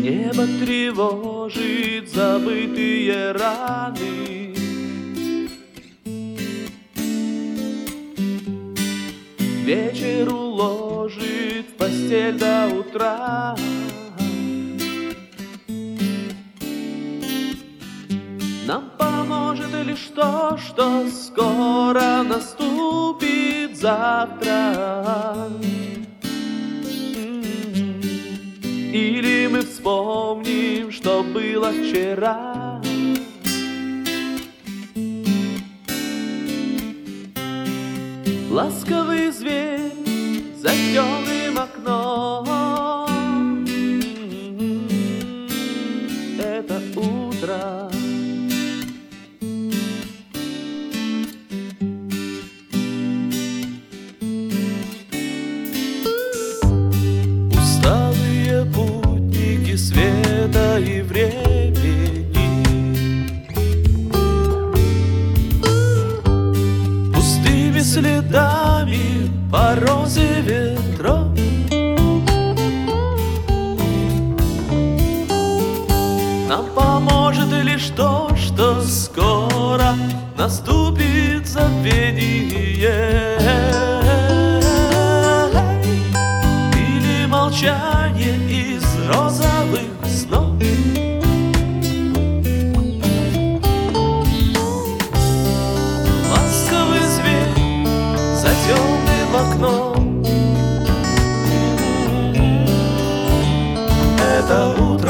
Небо тревожит забытые раны. Вечер уложит в постель до утра. Нам поможет лишь то, что скоро наступит завтра. Или мы вспомним, что было вчера. Ласковый зверь за темным окном. Это утро. Усталые путники света и времени, пустыми следами по розе ветров. Нам поможет лишь то, что скоро наступит забвение. Или молчание из розовых снов. Ласковый зверь за темным окном. Это утро.